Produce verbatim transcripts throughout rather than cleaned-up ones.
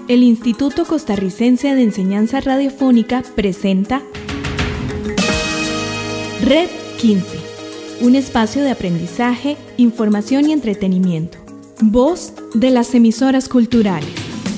El Instituto Costarricense de Enseñanza Radiofónica presenta Red quince, un espacio de aprendizaje, información y entretenimiento. Voz de las emisoras culturales.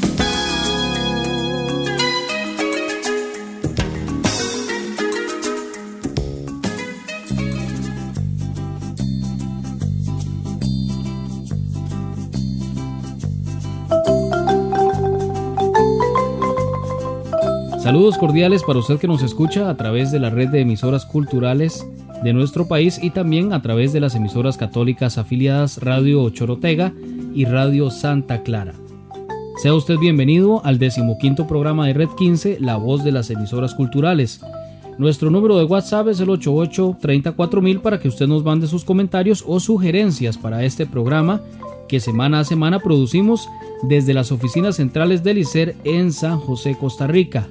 Saludos cordiales para usted que nos escucha a través de la red de emisoras culturales de nuestro país y también a través de las emisoras católicas afiliadas Radio Chorotega y Radio Santa Clara. Sea usted bienvenido al decimoquinto programa de Red quince, la voz de las emisoras culturales. Nuestro número de WhatsApp es el ocho ocho, treinta y cuatro mil para que usted nos mande sus comentarios o sugerencias para este programa que semana a semana producimos desde las oficinas centrales del I C E R en San José, Costa Rica.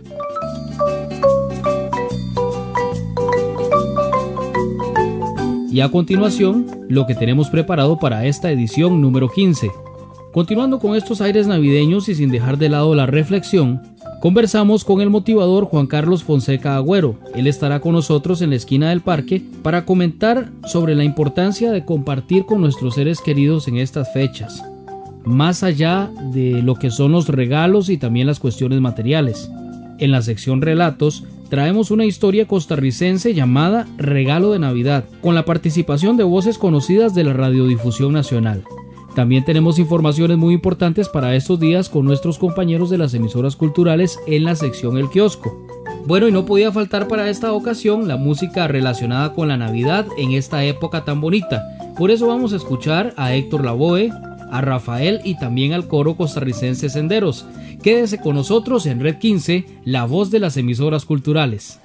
Y a continuación, lo que tenemos preparado para esta edición número quince. Continuando con estos aires navideños y sin dejar de lado la reflexión, conversamos con el motivador Juan Carlos Fonseca Agüero. Él estará con nosotros en la esquina del parque para comentar sobre la importancia de compartir con nuestros seres queridos en estas fechas, más allá de lo que son los regalos y también las cuestiones materiales. En la sección Relatos, traemos una historia costarricense llamada Regalo de Navidad, con la participación de voces conocidas de la radiodifusión nacional. También tenemos informaciones muy importantes para estos días con nuestros compañeros de las emisoras culturales en la sección El Kiosco. Bueno, y no podía faltar para esta ocasión la música relacionada con la Navidad en esta época tan bonita. Por eso vamos a escuchar a Héctor Lavoe, a Rafael y también al coro costarricense Senderos. Quédese con nosotros en Red quince, la voz de las emisoras culturales.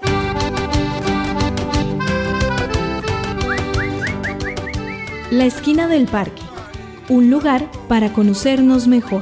La esquina del parque, un lugar para conocernos mejor.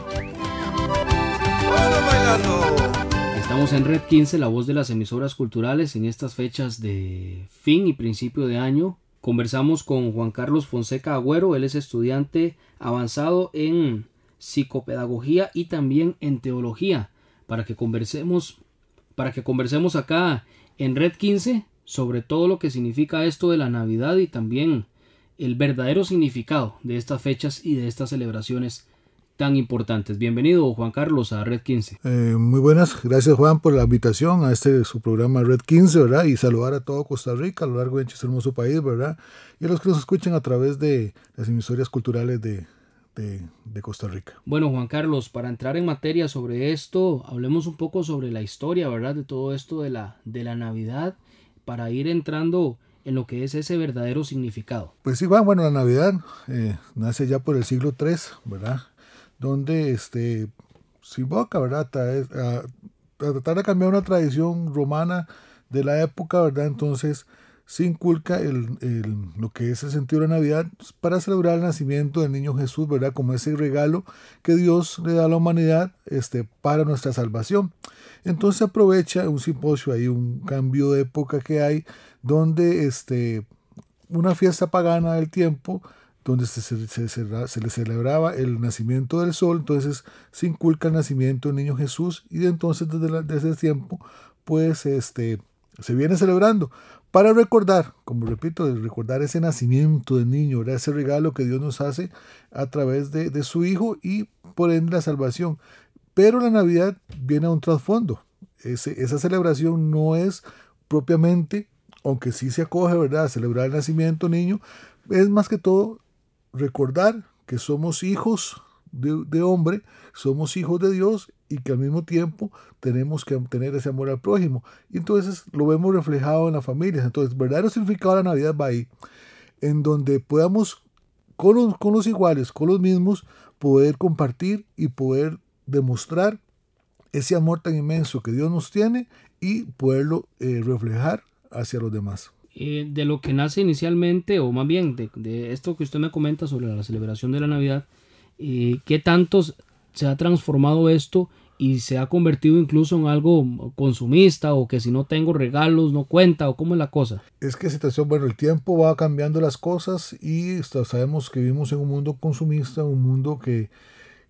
Estamos en Red quince, la voz de las emisoras culturales en estas fechas de fin y principio de año. Conversamos con Juan Carlos Fonseca Agüero. Él es estudiante avanzado en psicopedagogía y también en teología, para que conversemos para que conversemos acá en Red quince sobre todo lo que significa esto de la Navidad y también el verdadero significado de estas fechas y de estas celebraciones tan importantes. Bienvenido, Juan Carlos, a Red quince. Eh, muy buenas, gracias Juan por la invitación a este su programa Red quince, ¿verdad? Y saludar a todo Costa Rica a lo largo de este hermoso país, ¿verdad? Y a los que nos escuchan a través de las emisoras culturales de De, de Costa Rica. Bueno, Juan Carlos, para entrar en materia sobre esto, hablemos un poco sobre la historia, ¿verdad? De todo esto de la, de la Navidad, para ir entrando en lo que es ese verdadero significado. Pues sí, Juan, bueno, la Navidad eh, nace ya por el siglo tercero, ¿verdad? Donde este, se invoca, ¿verdad? A, a, a tratar de cambiar una tradición romana de la época, ¿verdad? Entonces se inculca el, el, lo que es el sentido de la Navidad para celebrar el nacimiento del niño Jesús, ¿verdad? Como ese regalo que Dios le da a la humanidad este, para nuestra salvación. Entonces se aprovecha un simposio ahí, un cambio de época que hay, donde este, una fiesta pagana del tiempo, donde se, se, se, se le celebraba el nacimiento del sol, entonces se inculca el nacimiento del niño Jesús y de entonces desde, la, desde ese tiempo pues este, se viene celebrando. Para recordar, como repito, recordar ese nacimiento del niño, ¿verdad? Ese regalo que Dios nos hace a través de, de su Hijo y por ende la salvación. Pero la Navidad viene a un trasfondo. Ese, esa celebración no es propiamente, aunque sí se acoge, ¿verdad?, a celebrar el nacimiento del niño, es más que todo recordar que somos hijos de, de hombre, somos hijos de Dios y que al mismo tiempo tenemos que tener ese amor al prójimo. Y entonces lo vemos reflejado en las familias. Entonces, el verdadero significado de la Navidad va ahí, en donde podamos, con los, con los iguales, con los mismos, poder compartir y poder demostrar ese amor tan inmenso que Dios nos tiene y poderlo eh, reflejar hacia los demás. Eh, de lo que nace inicialmente, o más bien de, de esto que usted me comenta sobre la celebración de la Navidad, eh, ¿qué tanto se ha transformado esto y se ha convertido incluso en algo consumista, o que si no tengo regalos no cuenta, o cómo es la cosa? Es que situación, bueno, el tiempo va cambiando las cosas y sabemos que vivimos en un mundo consumista, un mundo que,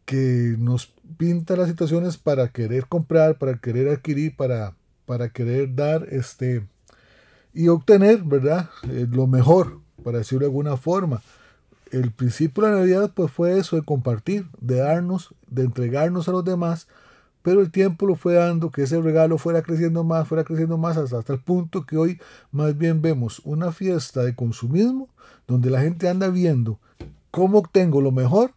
que nos pinta las situaciones para querer comprar, para querer adquirir, para, para querer dar este, y obtener, ¿verdad? Eh, lo mejor, para decirlo de alguna forma. El principio de la Navidad pues fue eso, de compartir, de darnos, de entregarnos a los demás, pero el tiempo lo fue dando que ese regalo fuera creciendo más, fuera creciendo más, hasta, hasta el punto que hoy más bien vemos una fiesta de consumismo, donde la gente anda viendo cómo obtengo lo mejor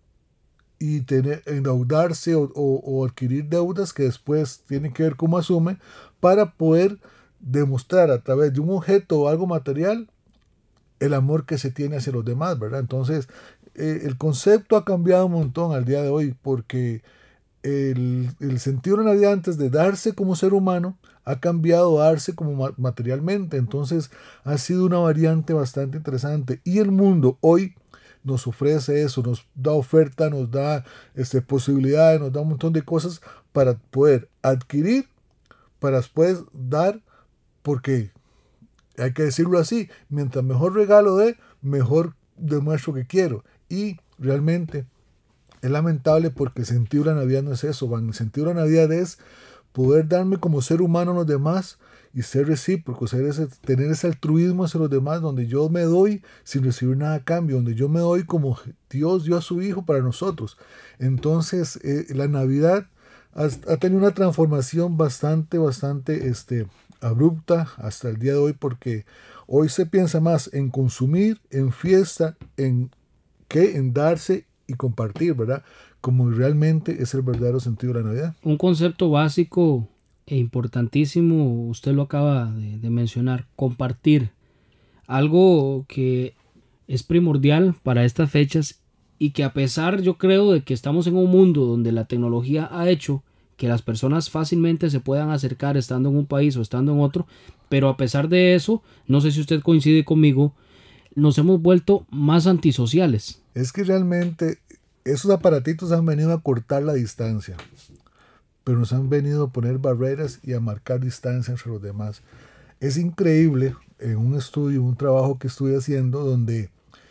y tener, endeudarse o, o, o adquirir deudas que después tienen que ver cómo asume, para poder demostrar a través de un objeto o algo material el amor que se tiene hacia los demás, ¿verdad? Entonces, eh, el concepto ha cambiado un montón al día de hoy, porque el, el sentido de la Navidad, antes de darse como ser humano, ha cambiado a darse como ma- materialmente. Entonces, ha sido una variante bastante interesante. Y el mundo hoy nos ofrece eso, nos da oferta, nos da este, posibilidades, nos da un montón de cosas para poder adquirir, para después dar, porque hay que decirlo así, mientras mejor regalo dé, mejor demuestro que quiero. Y realmente es lamentable, porque el sentido de la Navidad no es eso, van. El sentido de la Navidad es poder darme como ser humano a los demás y ser recíproco, ser ese, tener ese altruismo hacia los demás, donde yo me doy sin recibir nada a cambio, donde yo me doy como Dios dio a su Hijo para nosotros. Entonces, eh, la Navidad ha, ha tenido una transformación bastante, bastante este, abrupta hasta el día de hoy, porque hoy se piensa más en consumir, en fiesta, en que en darse y compartir, ¿verdad? Como realmente es el verdadero sentido de la Navidad. Un concepto básico e importantísimo, usted lo acaba de, de mencionar, compartir. Algo que es primordial para estas fechas, y que a pesar, yo creo, de que estamos en un mundo donde la tecnología ha hecho que las personas fácilmente se puedan acercar estando en un país o estando en otro, pero a pesar de eso, no sé si usted coincide conmigo, nos hemos vuelto más antisociales. Es que realmente esos aparatitos han venido a cortar la distancia, pero nos han venido a poner barreras y a marcar distancia entre los demás. Es increíble, en un estudio, un trabajo que estuve haciendo, donde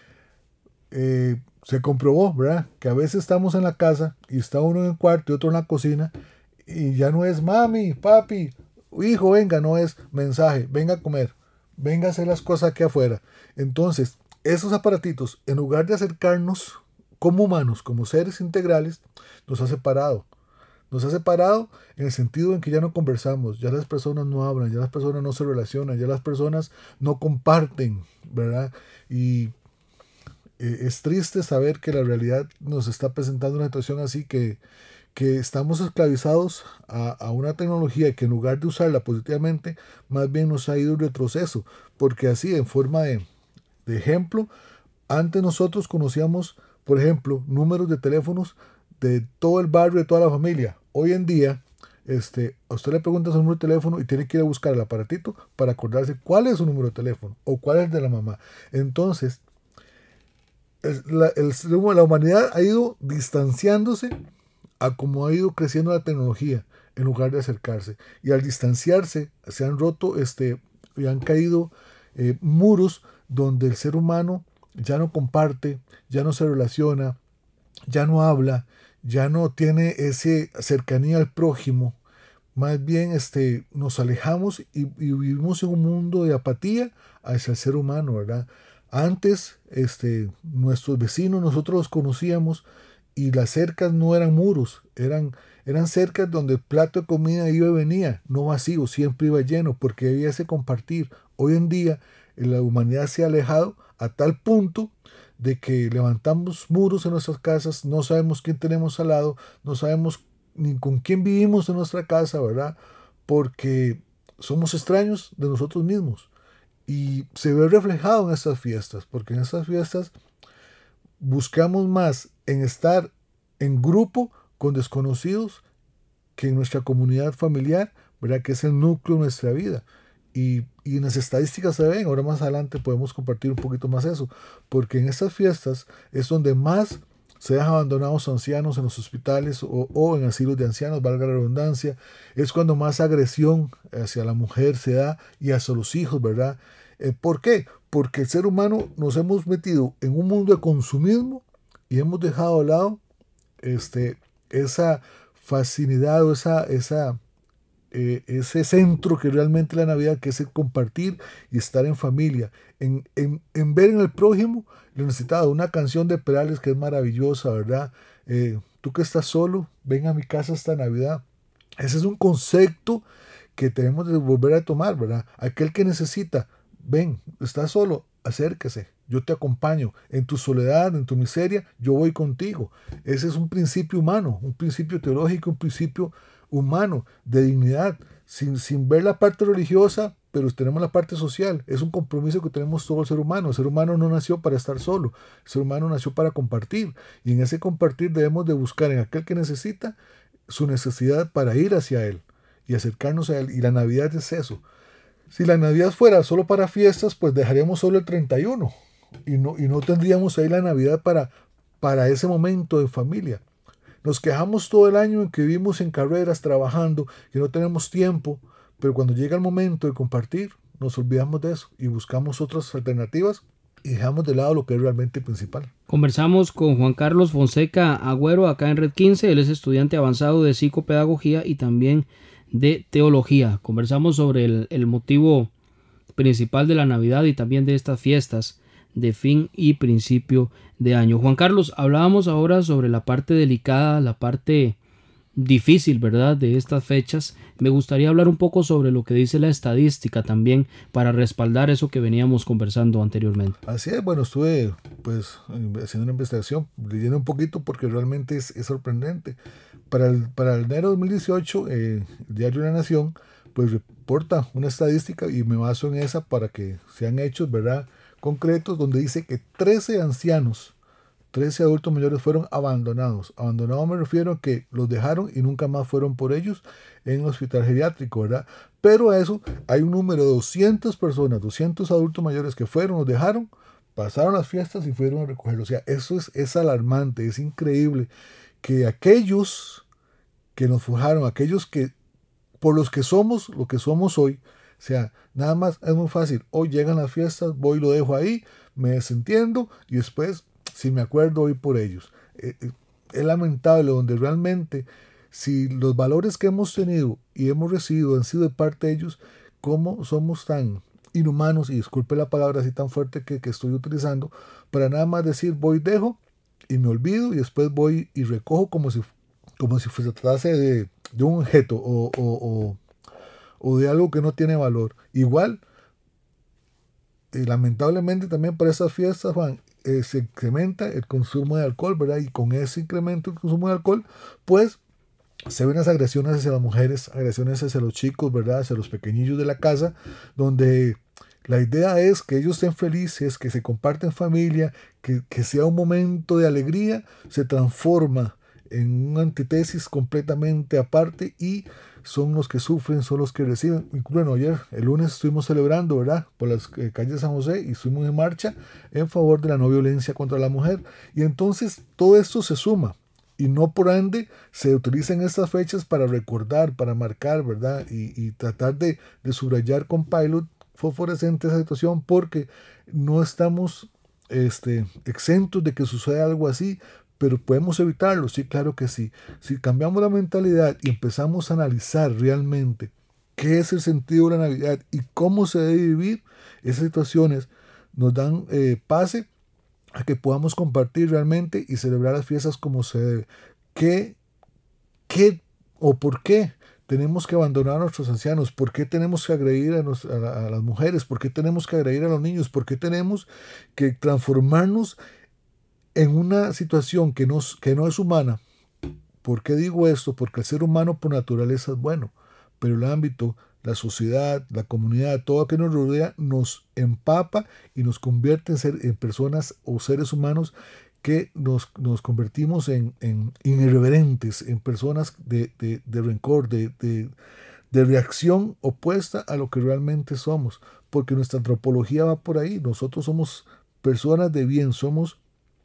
eh, se comprobó, ¿verdad?, que a veces estamos en la casa y está uno en el cuarto y otro en la cocina, y ya no es mami, papi, hijo, venga, no es mensaje, venga a comer, venga a hacer las cosas aquí afuera. Entonces, esos aparatitos, en lugar de acercarnos como humanos, como seres integrales, nos ha separado. Nos ha separado en el sentido en que ya no conversamos, ya las personas no hablan, ya las personas no se relacionan, ya las personas no comparten, ¿verdad? Y eh, es triste saber que la realidad nos está presentando una situación así, que, que estamos esclavizados a, a una tecnología que, en lugar de usarla positivamente, más bien nos ha ido en retroceso, porque así, en forma de, de ejemplo, antes nosotros conocíamos, por ejemplo, números de teléfonos de todo el barrio, de toda la familia. Hoy en día, este, a usted le pregunta su número de teléfono y tiene que ir a buscar el aparatito para acordarse cuál es su número de teléfono o cuál es el de la mamá. Entonces, es la, el, la humanidad ha ido distanciándose a como ha ido creciendo la tecnología, en lugar de acercarse. Y al distanciarse, se han roto este, y han caído eh, muros donde el ser humano ya no comparte, ya no se relaciona, ya no habla, ya no tiene esa cercanía al prójimo. Más bien este, nos alejamos y, y vivimos en un mundo de apatía hacia el ser humano, ¿verdad? Antes, este, nuestros vecinos, nosotros los conocíamos, y las cercas no eran muros, eran, eran cercas donde el plato de comida iba y venía, no vacío, siempre iba lleno, porque había ese compartir. Hoy en día, la humanidad se ha alejado a tal punto de que levantamos muros en nuestras casas, no sabemos quién tenemos al lado, no sabemos ni con quién vivimos en nuestra casa, ¿verdad? Porque somos extraños de nosotros mismos. Y se ve reflejado en estas fiestas, porque en estas fiestas buscamos más en estar en grupo con desconocidos que en nuestra comunidad familiar, ¿verdad?, que es el núcleo de nuestra vida. Y, y en las estadísticas se ven, ahora más adelante podemos compartir un poquito más eso, porque en estas fiestas es donde más se dejan abandonados ancianos en los hospitales o, o en asilos de ancianos, valga la redundancia. Es cuando más agresión hacia la mujer se da y hacia los hijos, ¿verdad? Eh, ¿Por qué? Porque el ser humano nos hemos metido en un mundo de consumismo y hemos dejado de lado este, esa facilidad o esa, esa, eh, ese centro que realmente la Navidad, que es el compartir y estar en familia, en, en, en ver en el prójimo lo necesitado. Una canción de Perales que es maravillosa, ¿verdad? Eh, tú que estás solo, ven a mi casa esta Navidad. Ese es un concepto que tenemos de volver a tomar, ¿verdad? Aquel que necesita, ven, estás solo, acérquese, yo te acompaño. En tu soledad, en tu miseria, yo voy contigo. Ese es un principio humano, un principio teológico, un principio humano, de dignidad, sin, sin ver la parte religiosa, pero tenemos la parte social. Es un compromiso que tenemos todo el ser humano. El ser humano no nació para estar solo, el ser humano nació para compartir, y en ese compartir debemos de buscar en aquel que necesita su necesidad para ir hacia él y acercarnos a él, y la Navidad es eso. Si la Navidad fuera solo para fiestas, pues dejaríamos solo el treinta y uno y no, y no tendríamos ahí la Navidad para, para ese momento de familia. Nos quejamos todo el año en que vivimos en carreras, trabajando, que no tenemos tiempo, pero cuando llega el momento de compartir, nos olvidamos de eso y buscamos otras alternativas y dejamos de lado lo que es realmente principal. Conversamos con Juan Carlos Fonseca Agüero acá en Red quince. Él es estudiante avanzado de psicopedagogía y también de teología. Conversamos sobre el, el motivo principal de la Navidad y también de estas fiestas de fin y principio de año. Juan Carlos, hablábamos ahora sobre la parte delicada, la parte difícil, ¿verdad?, de estas fechas. Me gustaría hablar un poco sobre lo que dice la estadística también para respaldar eso que veníamos conversando anteriormente. Así es, bueno, estuve pues haciendo una investigación, leyendo un poquito porque realmente es, es sorprendente. Para el, para el enero de dos mil dieciocho, eh, el diario La Nación pues reporta una estadística y me baso en esa para que sean hechos, ¿verdad?, concretos, donde dice que trece ancianos, trece adultos mayores fueron abandonados. Abandonados me refiero a que los dejaron y nunca más fueron por ellos en el hospital geriátrico, ¿verdad? Pero a eso hay un número de doscientas personas, doscientos adultos mayores que fueron, los dejaron, pasaron las fiestas y fueron a recogerlos. O sea, eso es, es alarmante, es increíble que aquellos que nos forjaron, aquellos que por los que somos lo que somos hoy, o sea, nada más es muy fácil. Hoy llegan las fiestas, voy y lo dejo ahí, me desentiendo y después, si me acuerdo, voy por ellos. Eh, eh, es lamentable donde realmente, si los valores que hemos tenido y hemos recibido han sido de parte de ellos, ¿cómo somos tan inhumanos? Y disculpe la palabra así tan fuerte que, que estoy utilizando, para nada más decir voy, dejo y me olvido y después voy y recojo como si, como si se tratase de, de un objeto o, o, o o de algo que no tiene valor. Igual, eh, lamentablemente también para esas fiestas, Juan, eh, se incrementa el consumo de alcohol, ¿verdad? Y con ese incremento del consumo de alcohol, pues se ven las agresiones hacia las mujeres, agresiones hacia los chicos, ¿verdad? Hacia los pequeñillos de la casa, donde la idea es que ellos estén felices, que se comparten familia, que, que sea un momento de alegría, se transforma en una antítesis completamente aparte y son los que sufren, son los que reciben. Bueno, ayer, el lunes, estuvimos celebrando, ¿verdad?, por las eh, calles de San José y estuvimos en marcha en favor de la no violencia contra la mujer. Y entonces todo esto se suma y no por ende se utilizan estas fechas para recordar, para marcar, ¿verdad?, y, y tratar de, de subrayar con pilot fosforescente esa situación, porque no estamos este, exentos de que suceda algo así. Pero podemos evitarlo, sí, claro que sí. Si cambiamos la mentalidad y empezamos a analizar realmente qué es el sentido de la Navidad y cómo se debe vivir, esas situaciones nos dan eh, pase a que podamos compartir realmente y celebrar las fiestas como se debe. ¿Qué, qué o por qué tenemos que abandonar a nuestros ancianos? ¿Por qué tenemos que agredir a, nos, a, la, a las mujeres? ¿Por qué tenemos que agredir a los niños? ¿Por qué tenemos que transformarnos en una situación que no, que no es humana? ¿Por qué digo esto? Porque el ser humano por naturaleza es bueno, pero el ámbito, la sociedad, la comunidad, todo lo que nos rodea nos empapa y nos convierte en, ser, en personas o seres humanos que nos, nos convertimos en, en, en irreverentes, en personas de, de, de rencor, de, de, de reacción opuesta a lo que realmente somos, porque nuestra antropología va por ahí. Nosotros somos personas de bien, somos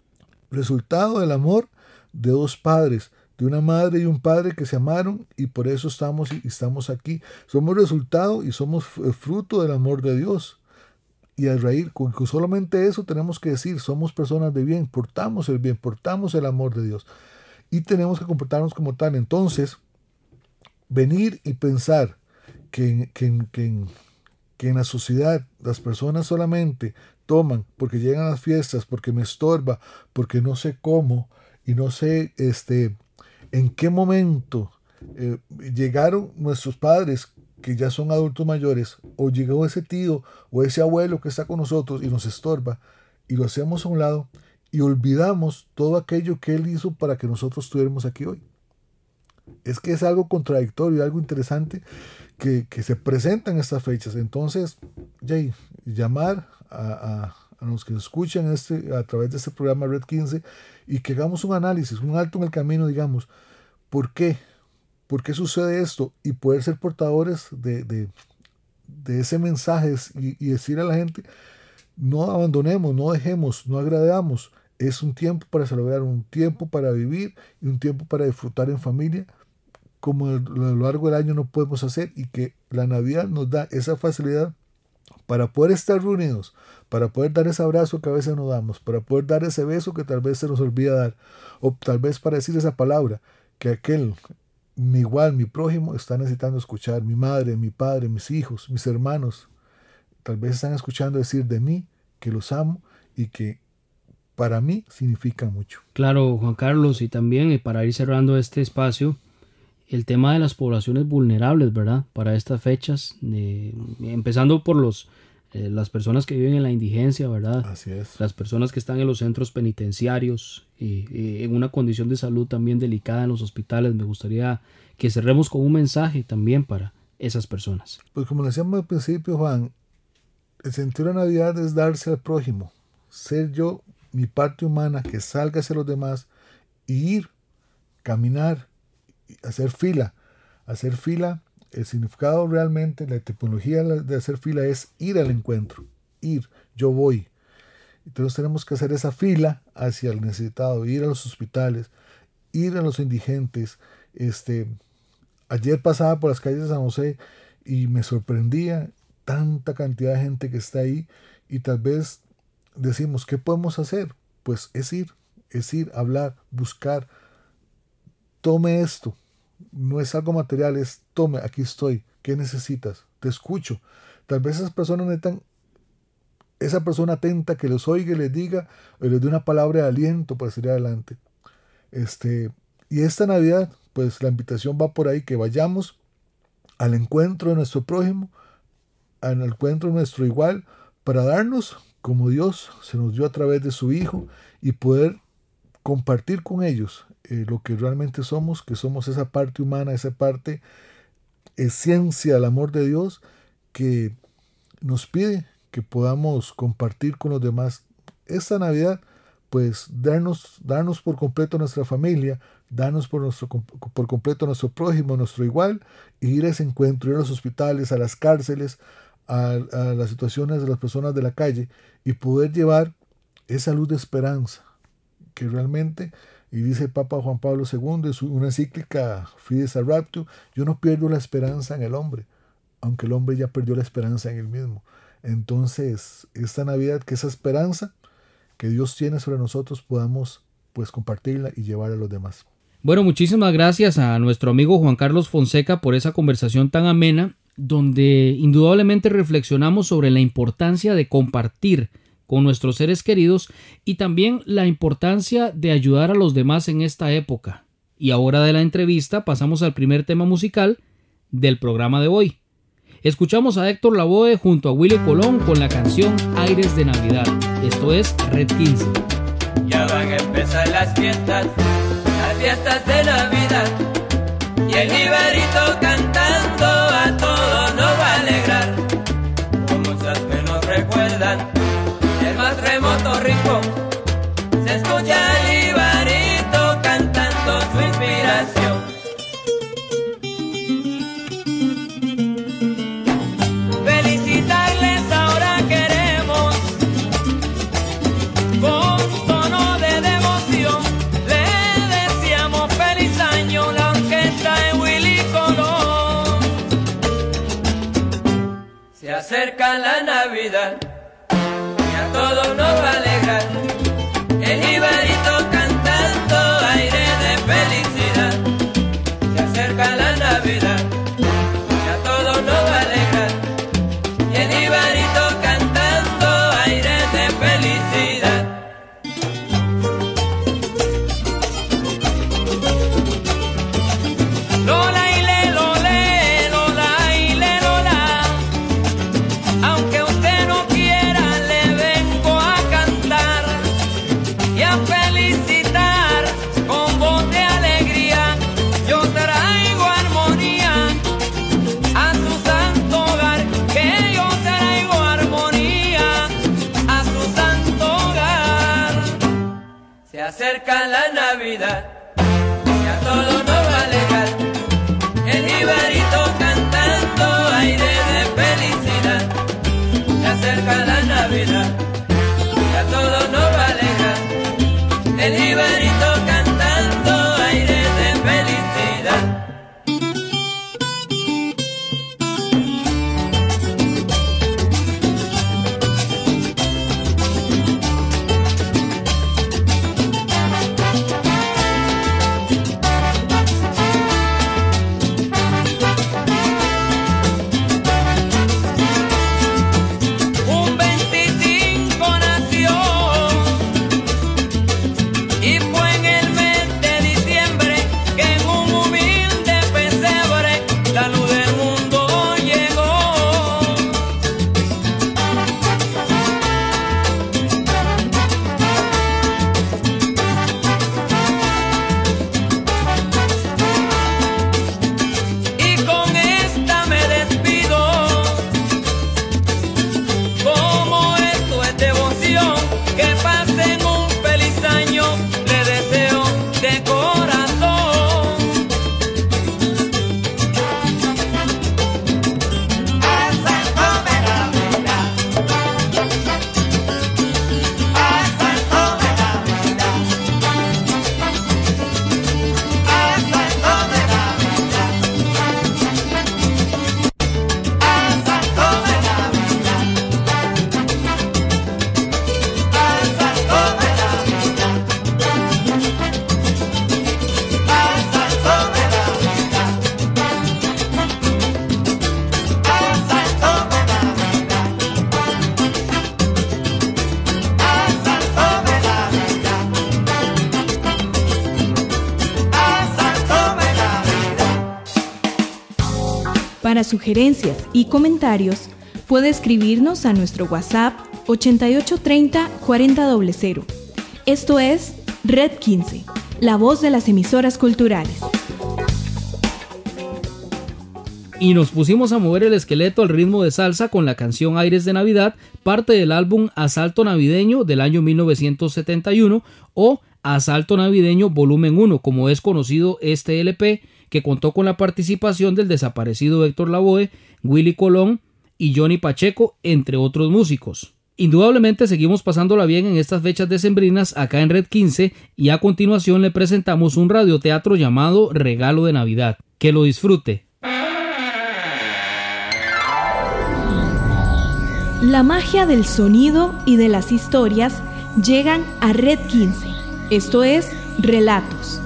resultado del amor de dos padres, de una madre y un padre que se amaron y por eso estamos y estamos aquí. Somos resultado y somos fruto del amor de Dios. Y al raíz, con solamente eso tenemos que decir, somos personas de bien, portamos el bien, portamos el amor de Dios. y tenemos que comportarnos como tal. Entonces, venir y pensar que, que, que, que en la sociedad las personas solamente toman porque llegan a las fiestas, porque me estorba, porque no sé cómo y no sé este, en qué momento eh, llegaron nuestros padres que ya son adultos mayores, o llegó ese tío o ese abuelo que está con nosotros y nos estorba, y lo hacemos a un lado y olvidamos todo aquello que él hizo para que nosotros estuviéramos aquí hoy. Es que es algo contradictorio, algo interesante que, que se presenta en estas fechas. Entonces, Jay, llamar a, a, a los que escuchan este, a través de este programa Red quince, y que hagamos un análisis, un alto en el camino, digamos, ¿por qué? ¿Por qué sucede esto? Y poder ser portadores de, de, de ese mensaje y, y decir a la gente, no abandonemos, no dejemos, no agradamos. Es un tiempo para celebrar, un tiempo para vivir y un tiempo para disfrutar en familia, como a lo largo del año no podemos hacer, y que la Navidad nos da esa facilidad para poder estar reunidos, para poder dar ese abrazo que a veces no damos, para poder dar ese beso que tal vez se nos olvida dar, o tal vez para decir esa palabra que aquel mi igual, mi prójimo, está necesitando escuchar. Mi madre, mi padre, mis hijos, mis hermanos, tal vez están escuchando decir de mí que los amo y que para mí significa mucho. Claro, Juan Carlos, y también para ir cerrando este espacio, el tema de las poblaciones vulnerables, ¿verdad? Para estas fechas, eh, empezando por los eh, las personas que viven en la indigencia, ¿verdad? Así es. Las personas que están en los centros penitenciarios y, y en una condición de salud también delicada en los hospitales. Me gustaría que cerremos con un mensaje también para esas personas. Pues como decíamos al principio, Juan, el sentido de la Navidad es darse al prójimo, ser yo, mi parte humana, que salga hacia los demás y ir, caminar, hacer fila, hacer fila. El significado realmente, la etimología de hacer fila es ir al encuentro, ir, yo voy. Entonces tenemos que hacer esa fila hacia el necesitado, ir a los hospitales, ir a los indigentes. Este, ayer pasaba por las calles de San José y me sorprendía tanta cantidad de gente que está ahí, y tal vez decimos, ¿qué podemos hacer? Pues es ir, es ir, hablar, buscar. Tome esto. No es algo material, es tome, aquí estoy, ¿qué necesitas? Te escucho. Tal vez esas personas necesitan esa persona atenta que los oiga y les diga, o les dé una palabra de aliento para seguir adelante. Este, y esta Navidad, pues la invitación va por ahí, que vayamos al encuentro de nuestro prójimo, al encuentro de nuestro igual, para darnos como Dios se nos dio a través de su Hijo, y poder compartir con ellos eh, lo que realmente somos, que somos esa parte humana, esa parte esencia del amor de Dios, que nos pide que podamos compartir con los demás. Esta Navidad, pues darnos, darnos por completo a nuestra familia, darnos por, nuestro, por completo a nuestro prójimo, a nuestro igual, y ir a ese encuentro, ir a los hospitales, a las cárceles, a, a las situaciones de las personas de la calle, y poder llevar esa luz de esperanza que realmente, y dice el Papa Juan Pablo segundo en su, una encíclica Fides et Raptu, yo no pierdo la esperanza en el hombre, aunque el hombre ya perdió la esperanza en él mismo. Entonces, esta Navidad, que esa esperanza que Dios tiene sobre nosotros podamos pues compartirla y llevar a los demás. Bueno, muchísimas gracias a nuestro amigo Juan Carlos Fonseca por esa conversación tan amena, donde indudablemente reflexionamos sobre la importancia de compartir con nuestros seres queridos y también la importancia de ayudar a los demás en esta época. Y ahora de la entrevista pasamos al primer tema musical del programa de hoy. Escuchamos a Héctor Lavoe junto a Willy Colón con la canción Aires de Navidad. Esto es Red quince. Ya van a empezar las fiestas, las fiestas de Navidad, y el Ibarito cantando a todos nos va a alegrar. Como muchas que nos recuerdan el más remoto rincón, se escucha el Ibarito cantando su inspiración. Felicitarles ahora queremos, con tono de devoción, le deseamos feliz año la orquesta de Willy Colón. Se acerca la Navidad, todos nos va a alegrar, el Ibarito cantando aire de felicidad. acerca la Navidad y a todos nos va a alegrar. El jibarito cantando aire de felicidad. Se acerca la Navidad y a todos nos va a alegrar. El jibarito cantando aire de felicidad. Para sugerencias y comentarios, puede escribirnos a nuestro WhatsApp ochenta y ocho treinta cuarenta cero cero. Esto es Red quince, la voz de las emisoras culturales. Y nos pusimos a mover el esqueleto al ritmo de salsa con la canción Aires de Navidad, parte del álbum Asalto Navideño del año mil novecientos setenta y uno o Asalto Navideño Volumen uno, como es conocido este L P, que contó con la participación del desaparecido Héctor Lavoe, Willy Colón y Johnny Pacheco, entre otros músicos. Indudablemente seguimos pasándola bien en estas fechas decembrinas acá en Red quince, y a continuación le presentamos un radioteatro llamado Regalo de Navidad. Que lo disfrute. La magia del sonido y de las historias llegan a Red quince. Esto es Relatos.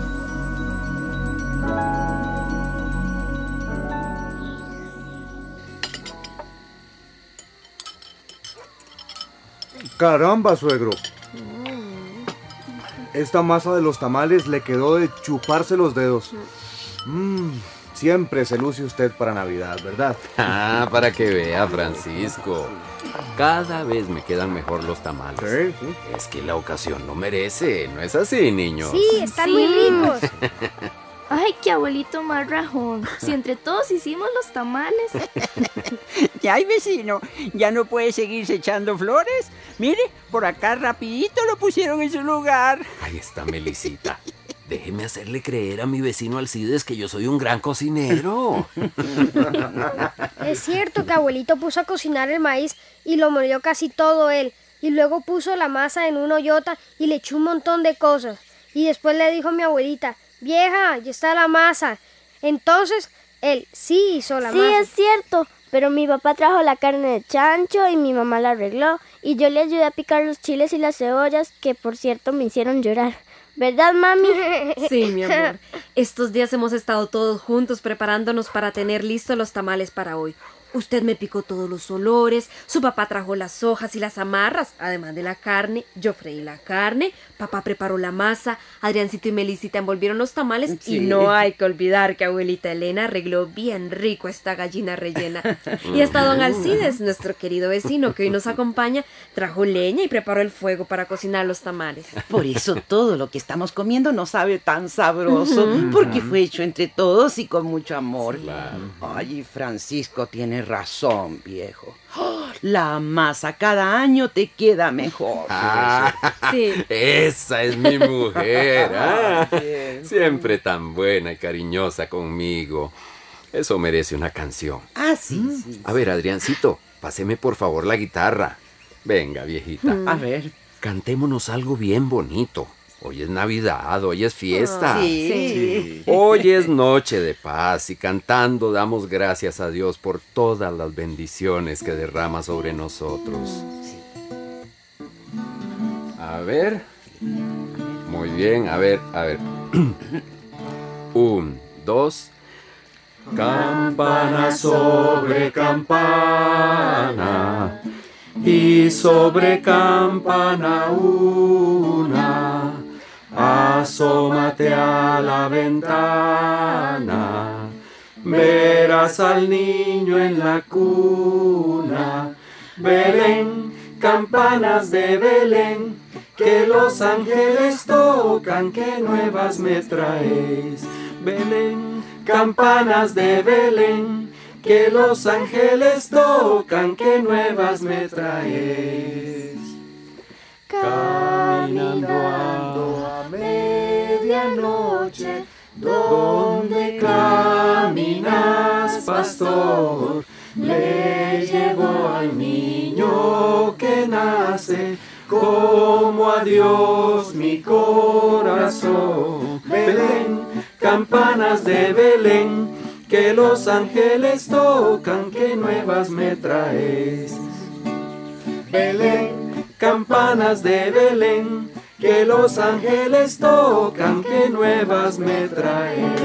Caramba, suegro. Esta masa de los tamales le quedó de chuparse los dedos. Mmm, siempre se luce usted para Navidad, ¿verdad? Ah, para que vea, Francisco. Cada vez me quedan mejor los tamales. Sí, sí. Es que la ocasión lo merece, ¿no es así, niños? Sí, están muy ricos. Ay, qué abuelito más rajón. Si entre todos hicimos los tamales. Ya, ay, vecino, ya no puede seguirse echando flores. Mire, por acá rapidito lo pusieron en su lugar. Ahí está Melisita. Déjeme hacerle creer a mi vecino Alcides que yo soy un gran cocinero. Es cierto que abuelito puso a cocinar el maíz y lo molió casi todo él. Y luego puso la masa en una ollota y le echó un montón de cosas. Y después le dijo a mi abuelita: vieja, ya está la masa. Entonces, él sí hizo la sí, masa. Sí, es cierto, pero mi papá trajo la carne de chancho y mi mamá la arregló. Y yo le ayudé a picar los chiles y las cebollas, que por cierto me hicieron llorar. ¿Verdad, mami? Sí, mi amor. Estos días hemos estado todos juntos preparándonos para tener listos los tamales para hoy. Usted me picó todos los olores, su papá trajo las hojas y las amarras, además de la carne, yo freí la carne, papá preparó la masa, Adriancito y Melisita envolvieron los tamales, sí. Y no hay que olvidar que abuelita Elena arregló bien rico esta gallina rellena. Y hasta don Alcides, nuestro querido vecino que hoy nos acompaña, trajo leña y preparó el fuego para cocinar los tamales. Por eso todo lo que estamos comiendo nos sabe tan sabroso, uh-huh. porque fue hecho entre todos y con mucho amor. Claro. Ay, Francisco tiene razón, viejo. Oh, La masa cada año te queda mejor. Ah, Sí. esa es mi mujer. Ah, siempre tan buena y cariñosa conmigo. Eso merece una canción. Ah, sí, sí. A ver, Adriancito, páseme por favor la guitarra. Venga, viejita. A ver. Cantémonos algo bien bonito. Hoy es Navidad, hoy es fiesta. Sí. Sí. Hoy es noche de paz y cantando damos gracias a Dios por todas las bendiciones que derrama sobre nosotros. A ver. Muy bien, a ver, a ver. Un, dos. Campana sobre campana y sobre campana una, asómate a la ventana, verás al niño en la cuna. Belén, campanas de Belén, que los ángeles tocan, que nuevas me traes. Belén, campanas de Belén, que los ángeles tocan, que nuevas me traes. Caminando a medianoche, donde caminas, pastor, le llevo al niño que nace, como a Dios mi corazón. Belén, campanas de Belén, que los ángeles tocan, que nuevas me traes. Belén, campanas de Belén, que los ángeles tocan, que nuevas me traes.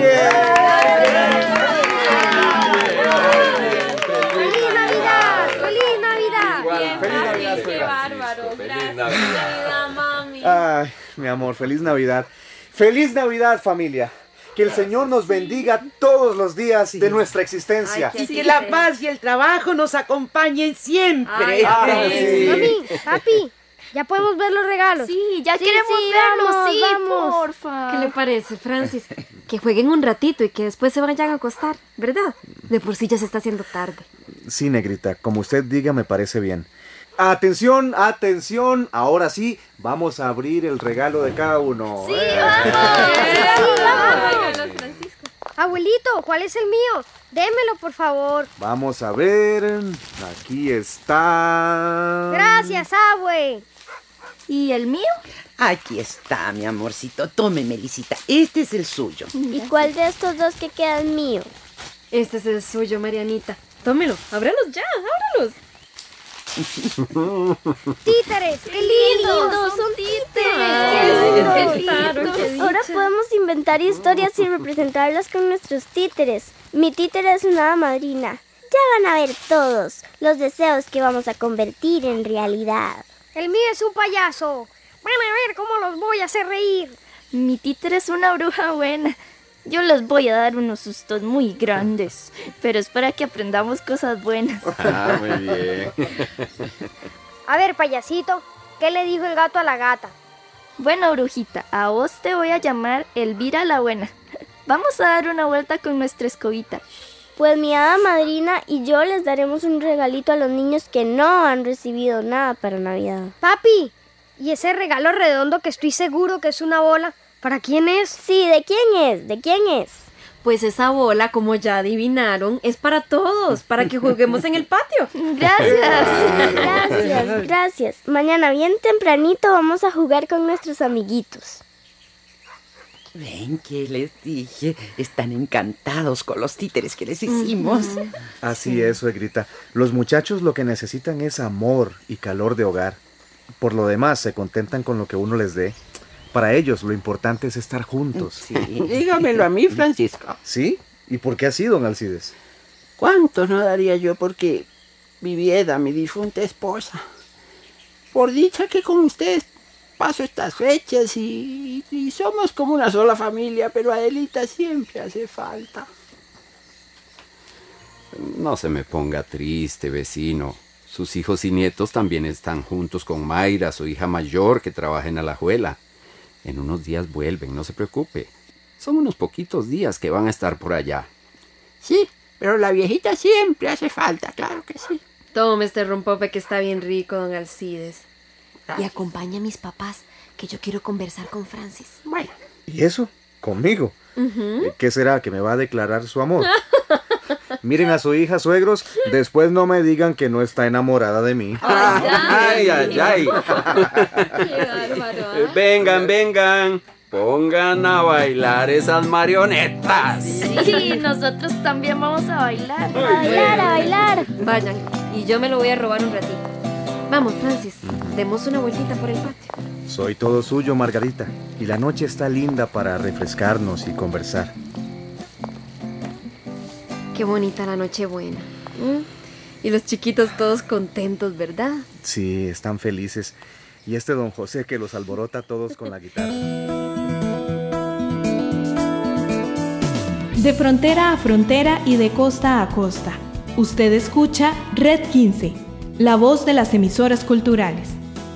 ¡Feliz Navidad! ¡Feliz Navidad! Feliz Navidad, Qué bárbaro. Feliz Navidad, mami. Ay, mi amor, feliz Navidad. Feliz Navidad, familia. Que el Señor nos bendiga todos los días de nuestra existencia. Y que la paz y el trabajo nos acompañen siempre. Ay, sí. Mami, papi, ¿ya podemos ver los regalos? Sí, ya Sí, queremos sí, verlos, vamos, sí, vamos. porfa. ¿Qué le parece, Francis? Que jueguen un ratito y que después se vayan a acostar, ¿verdad? De por sí ya se está haciendo tarde. Sí, negrita, como usted diga, me parece bien. Atención, atención, ahora sí, vamos a abrir el regalo de cada uno. Sí, Eh. vamos. Sí, vamos. Regalos, Francisco. Abuelito, ¿cuál es el mío? Démelo, por favor. Vamos a ver, aquí está... Gracias, abue. ¿Y el mío? Aquí está, mi amorcito. Tome, Melisita. Este es el suyo. ¿Y cuál de estos dos que quedan mío? Este es el suyo, Marianita. Tómelo, ábralos ya, ábralos. Títeres, qué ¡Qué lindos. lindos! ¡Son títeres! Ay, ¡Qué qué claro, lindos! qué dicha. Ahora podemos inventar historias y representarlas con nuestros títeres. Mi títere es una hada madrina. Ya van a ver todos los deseos que vamos a convertir en realidad. El mío es un payaso. Van a ver cómo los voy a hacer reír. Mi títere es una bruja buena. Yo les voy a dar unos sustos muy grandes, pero es para que aprendamos cosas buenas. Ah, muy bien. A ver, payasito, ¿qué le dijo el gato a la gata? Bueno, brujita, a vos te voy a llamar Elvira la Buena. Vamos a dar una vuelta con nuestra escobita. Pues mi hada madrina y yo les daremos un regalito a los niños que no han recibido nada para Navidad. Papi, ¿y ese regalo redondo que estoy seguro que es una bola? ¿Para quién es? Sí, ¿de quién es? ¿De quién es? Pues esa bola, como ya adivinaron, es para todos, para que juguemos en el patio. Gracias, gracias, gracias. Mañana bien tempranito vamos a jugar con nuestros amiguitos. Ven que les dije, están encantados con los títeres que les hicimos. Así es, suegrita. Los muchachos lo que necesitan es amor y calor de hogar. Por lo demás, se contentan con lo que uno les dé. Para ellos, lo importante es estar juntos. Sí, dígamelo a mí, Francisco. ¿Sí? ¿Y por qué así, don Alcides? ¿Cuánto no daría yo porque viviera mi difunta esposa? Por dicha que con ustedes paso estas fechas y, y somos como una sola familia, pero Adelita siempre hace falta. No se me ponga triste, vecino. Sus hijos y nietos también están juntos con Mayra, su hija mayor, que trabaja en Alajuela. En unos días vuelven, no se preocupe. Son unos poquitos días que van a estar por allá. Sí, pero la viejita siempre hace falta, claro que sí. Tome este rompope que está bien rico, don Alcides. Y acompaña a mis papás, que yo quiero conversar con Francis. Bueno. ¿Y eso? ¿Conmigo? Uh-huh. ¿Qué será? ¿Que me va a declarar su amor? Miren a su hija, suegros, después no me digan que no está enamorada de mí. Ay, ay, ay. ay. Qué bárbaro, ¿eh? Vengan, vengan. Pongan a bailar esas marionetas. Sí, nosotros también vamos a bailar. A bailar, a bailar. Vayan, y yo me lo voy a robar un ratito. Vamos, Francis, demos una vueltita por el patio. Soy todo suyo, Margarita. Y la noche está linda para refrescarnos y conversar. Qué bonita la Nochebuena. ¿Mm? Y los chiquitos todos contentos, ¿verdad? Sí, están felices. Y este don José que los alborota a todos con la guitarra. De frontera a frontera y de costa a costa. Usted escucha Red quince, la voz de las emisoras culturales.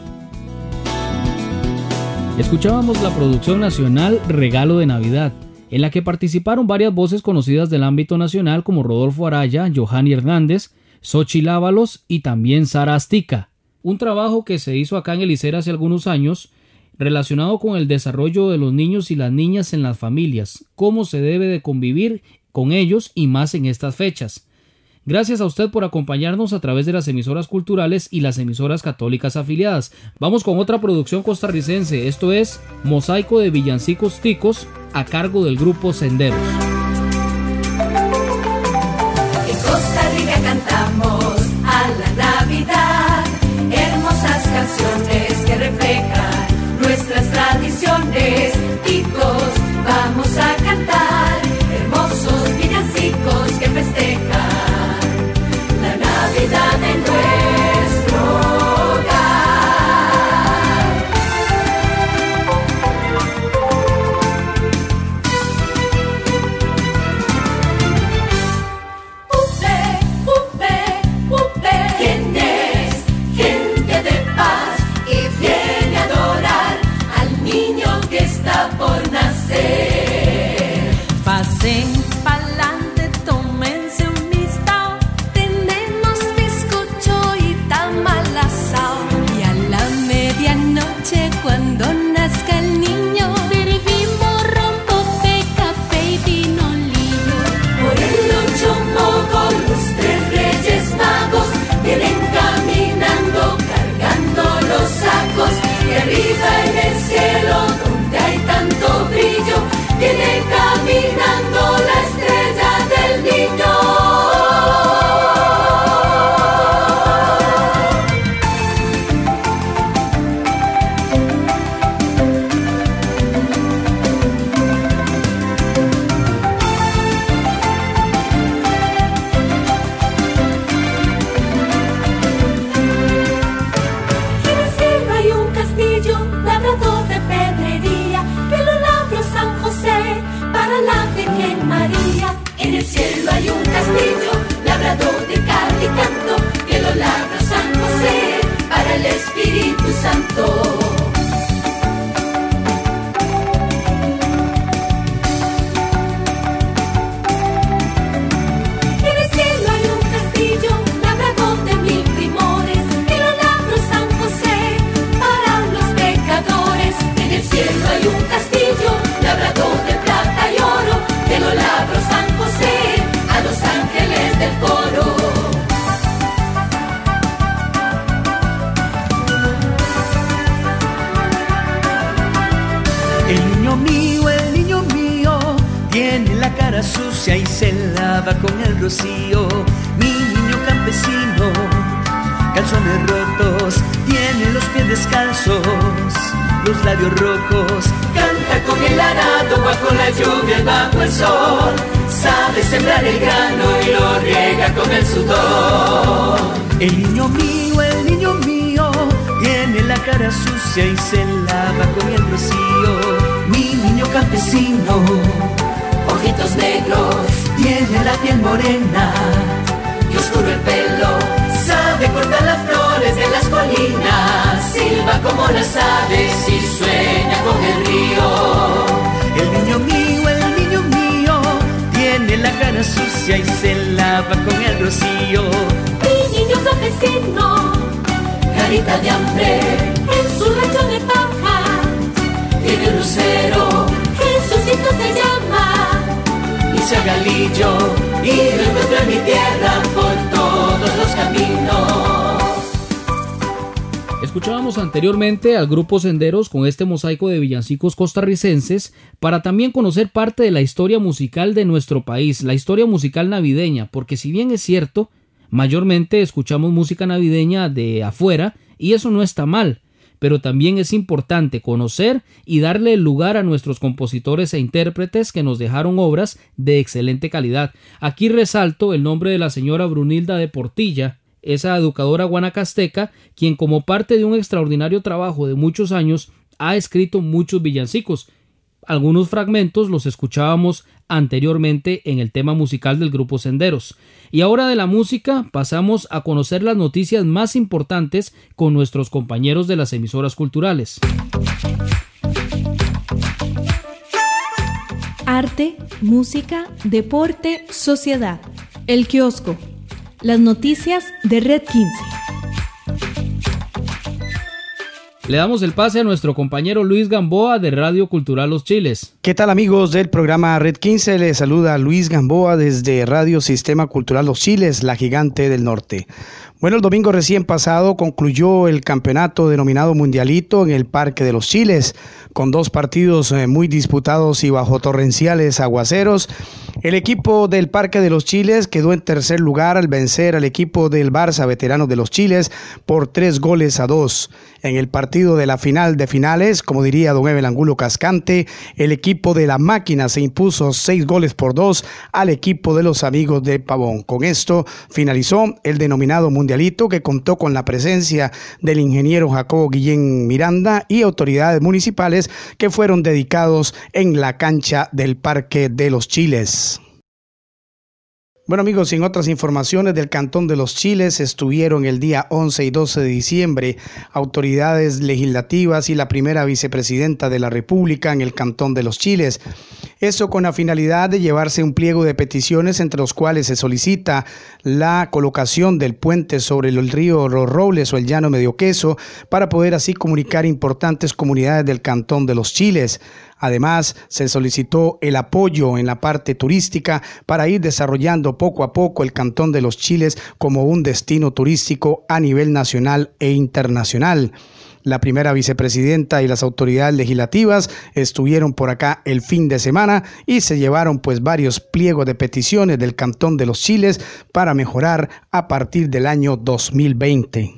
Escuchábamos la producción nacional Regalo de Navidad, en la que participaron varias voces conocidas del ámbito nacional como Rodolfo Araya, Johanny Hernández, Xochitl Ábalos y también Sara Astica. Un trabajo que se hizo acá en el ICER hace algunos años, relacionado con el desarrollo de los niños y las niñas en las familias, cómo se debe de convivir con ellos y más en estas fechas. Gracias a usted por acompañarnos a través de las emisoras culturales y las emisoras católicas afiliadas. Vamos con otra producción costarricense, esto es Mosaico de Villancicos Ticos, a cargo del grupo Senderos. En Costa Rica cantamos a la Navidad, hermosas canciones que reflejan nuestras tradiciones. Ticos, vamos a cantar hermosos villancicos que festejan la Navidad en nuestro hogar. Upe, upe, upe, ¿quién es? Gente de paz y viene a adorar al niño que está por nacer. Pasen pa'lante, tómense un mistao, tenemos bizcocho y tamal asao. Y a la medianoche cuando nazca el niño, servimos rompope, café y pinolillo. Por el ocho mogo los tres reyes magos vienen caminando, cargando los sacos. Y arriba en el cielo, donde hay tanto brillo, viene caminando la estrella del niño. En el cielo hay un castillo labrado de pedrería, que lo labró San José para la Virgen María. En el cielo hay un castillo labrado de cal y canto, que lo labró San José para el Espíritu Santo. En el cielo hay un castillo labrado de mil primores, que lo labró San José para los pecadores. En el cielo hay un castillo labrado de plata y oro, que lo labró San José a los ángeles del coro. El niño mío, el niño mío, tiene la cara sucia y se lava con el rocío. Mi niño campesino, calzones rotos, tiene los pies descalzos, los labios rojos. Canta con el arado bajo la lluvia y bajo el sol, sabe sembrar el grano y lo riega con el sudor. El niño mío, el niño mío, tiene la cara sucia y se lava con el rocío. Mi niño campesino, Ojitos negros, tiene la piel morena y oscuro el pelo, sabe cortar las flores de las colinas, silba como las aves y sueña con el río. El niño mío, el niño mío, tiene la cara sucia y se lava con el rocío. Mi niño campesino carita de hambre, en su rancho de paja, tiene un lucero, Jesucito se llama, y se haga lillo, y lo encuentra en mi tierra por todos los caminos. Escuchábamos anteriormente al grupo Senderos con este mosaico de villancicos costarricenses para también conocer parte de la historia musical de nuestro país, la historia musical navideña, porque si bien es cierto, mayormente escuchamos música navideña de afuera y eso no está mal, pero también es importante conocer y darle el lugar a nuestros compositores e intérpretes que nos dejaron obras de excelente calidad. Aquí resalto el nombre de la señora Brunilda de Portilla, esa educadora guanacasteca, quien como parte de un extraordinario trabajo de muchos años ha escrito muchos villancicos. Algunos fragmentos los escuchábamos anteriormente en el tema musical del grupo Senderos. Y ahora de la música pasamos a conocer las noticias más importantes con nuestros compañeros de las emisoras culturales. Arte, música, deporte, sociedad. El kiosco. Las noticias de Red quince. Le damos el pase a nuestro compañero Luis Gamboa de Radio Cultural Los Chiles. ¿Qué tal, amigos del programa Red quince? Les saluda Luis Gamboa desde Radio Sistema Cultural Los Chiles, la gigante del norte. Bueno, el domingo recién pasado concluyó el campeonato denominado Mundialito en el Parque de los Chiles, con dos partidos muy disputados y bajo torrenciales aguaceros. El equipo del Parque de los Chiles quedó en tercer lugar al vencer al equipo del Barça Veteranos de los Chiles por tres goles a dos. En el partido de la final de finales, como diría don Evel Angulo Cascante, el equipo de la Máquina se impuso seis goles por dos al equipo de los amigos de Pavón. Con esto finalizó el denominado Mundialito, que contó con la presencia del ingeniero Jacobo Guillén Miranda y autoridades municipales que fueron dedicados en la cancha del Parque de los Chiles. Bueno, amigos, en otras informaciones del Cantón de los Chiles estuvieron el día once y doce de diciembre autoridades legislativas y la primera vicepresidenta de la República en el Cantón de los Chiles. Eso con la finalidad de llevarse un pliego de peticiones entre los cuales se solicita la colocación del puente sobre el río Los Robles o el Llano Medio Queso para poder así comunicar importantes comunidades del Cantón de los Chiles. Además, se solicitó el apoyo en la parte turística para ir desarrollando poco a poco el Cantón de los Chiles como un destino turístico a nivel nacional e internacional. La primera vicepresidenta y las autoridades legislativas estuvieron por acá el fin de semana y se llevaron pues varios pliegos de peticiones del Cantón de los Chiles para mejorar a partir del año dos mil veinte.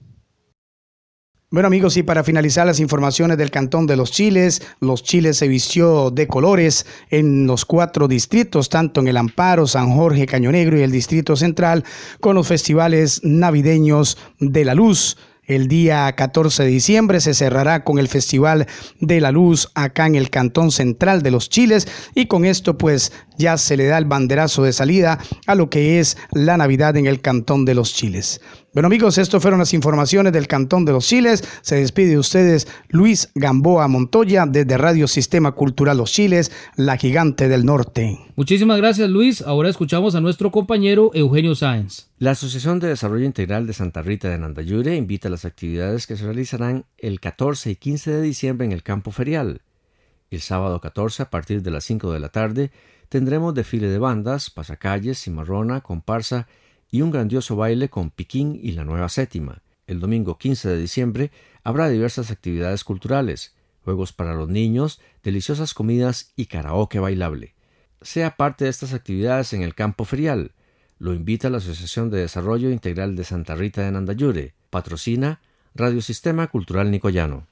Bueno, amigos, y para finalizar las informaciones del Cantón de los Chiles, Los Chiles se vistió de colores en los cuatro distritos, tanto en el Amparo, San Jorge, Caño Negro y el Distrito Central, con los festivales navideños de la Luz. El día catorce de diciembre se cerrará con el Festival de la Luz acá en el Cantón Central de los Chiles y con esto pues ya se le da el banderazo de salida a lo que es la Navidad en el Cantón de los Chiles. Bueno, amigos, estas fueron las informaciones del Cantón de los Chiles. Se despide de ustedes Luis Gamboa Montoya desde Radio Sistema Cultural Los Chiles, la gigante del norte. Muchísimas gracias, Luis. Ahora escuchamos a nuestro compañero Eugenio Sáenz. La Asociación de Desarrollo Integral de Santa Rita de Nandayure invita a las actividades que se realizarán el catorce y quince de diciembre en el campo ferial. El sábado catorce, a partir de las cinco de la tarde, tendremos desfile de bandas, pasacalles, cimarrona, comparsa y un grandioso baile con piquín y la nueva séptima. El domingo quince de diciembre habrá diversas actividades culturales, juegos para los niños, deliciosas comidas y karaoke bailable. Sea parte de estas actividades en el campo ferial. Lo invita la Asociación de Desarrollo Integral de Santa Rita de Nandayure. Patrocina Radio Sistema Cultural Nicoyano.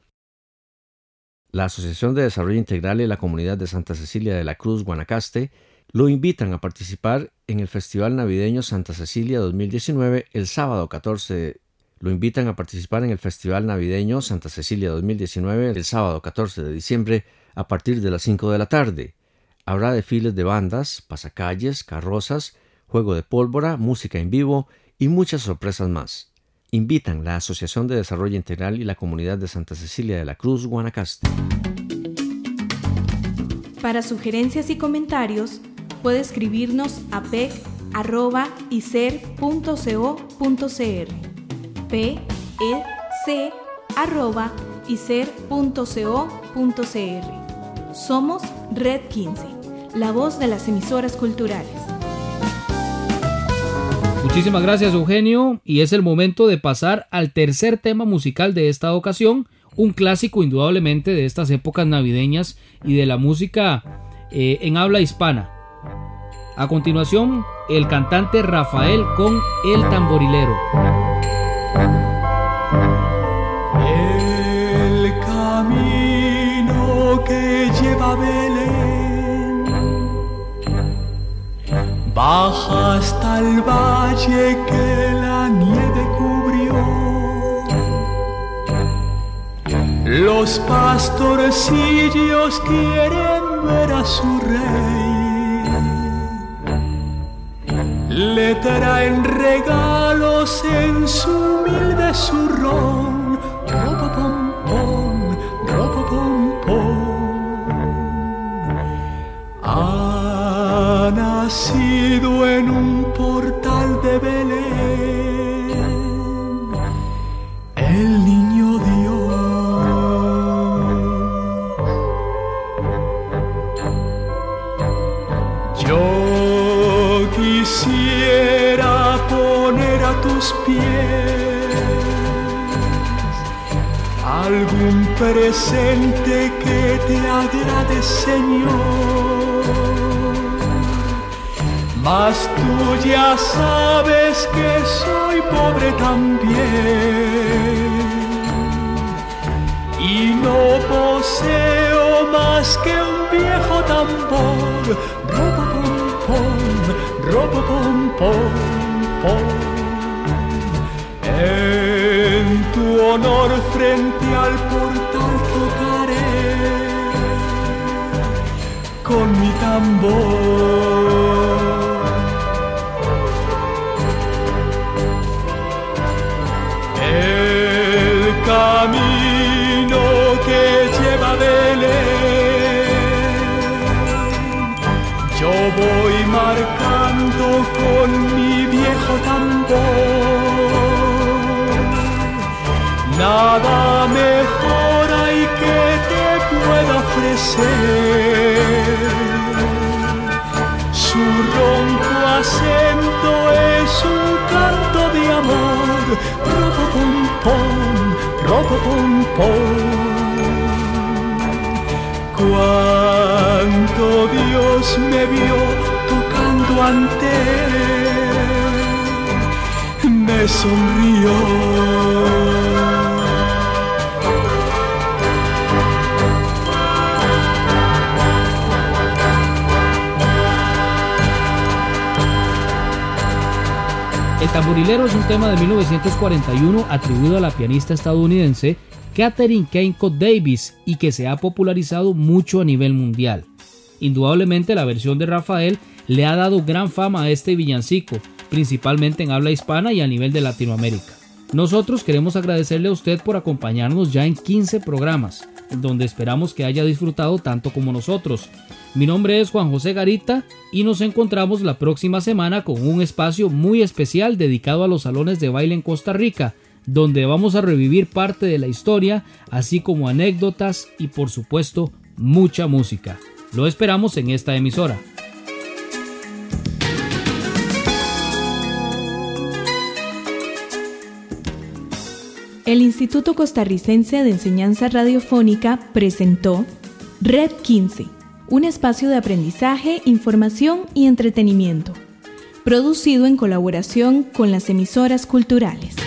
La Asociación de Desarrollo Integral y la Comunidad de Santa Cecilia de la Cruz, Guanacaste, lo invitan a participar en el Festival Navideño Santa Cecilia dos mil diecinueve el sábado catorce. Lo invitan a participar en el Festival Navideño Santa Cecilia dos mil diecinueve el sábado catorce de diciembre a partir de las cinco de la tarde. Habrá desfiles de bandas, pasacalles, carrozas, juego de pólvora, música en vivo y muchas sorpresas más. Invitan la Asociación de Desarrollo Integral y la Comunidad de Santa Cecilia de la Cruz, Guanacaste. Para sugerencias y comentarios, puede escribirnos a pec arroba icer punto co punto cr. P E c arroba icer punto co punto cr. Somos Red quince, la voz de las emisoras culturales. Muchísimas gracias, Eugenio, y es el momento de pasar al tercer tema musical de esta ocasión, un clásico indudablemente de estas épocas navideñas y de la música eh, en habla hispana. A continuación, el cantante Rafael con El Tamborilero. El camino que lleva a Belén baja hasta el valle que la nieve cubrió. Los pastorcillos quieren ver a su rey. Le traen regalos en su humilde zurrón. Ropa pom pom, ropa pom pom. Ha nacido en un portal de Belén el niño Dios. Yo quisiera poner a tus pies algún presente que te agrade, Señor, mas tú ya sabes que soy pobre también y no poseo más que un viejo tambor. Ropa pom pom, ropa pom pom pom. En tu honor frente al portal tocaré con mi tambor. El camino que lleva a Belén yo voy marcando con mi viejo tambor. Nada mejor hay que te pueda ofrecer. Su ronco acento es un canto de amor. Ropa pom pom, ropa pom pom. Cuánto Dios me vio tocando ante él, me sonrió. El Tamborilero es un tema de mil novecientos cuarenta y uno atribuido a la pianista estadounidense Katherine Kennicott Davis y que se ha popularizado mucho a nivel mundial. Indudablemente la versión de Rafael le ha dado gran fama a este villancico, principalmente en habla hispana y a nivel de Latinoamérica. Nosotros queremos agradecerle a usted por acompañarnos ya en quince programas, donde esperamos que haya disfrutado tanto como nosotros. Mi nombre es Juan José Garita y nos encontramos la próxima semana con un espacio muy especial dedicado a los salones de baile en Costa Rica, donde vamos a revivir parte de la historia, así como anécdotas y por supuesto mucha música. Lo esperamos en esta emisora. El Instituto Costarricense de Enseñanza Radiofónica presentó Red quince, un espacio de aprendizaje, información y entretenimiento, producido en colaboración con las emisoras culturales.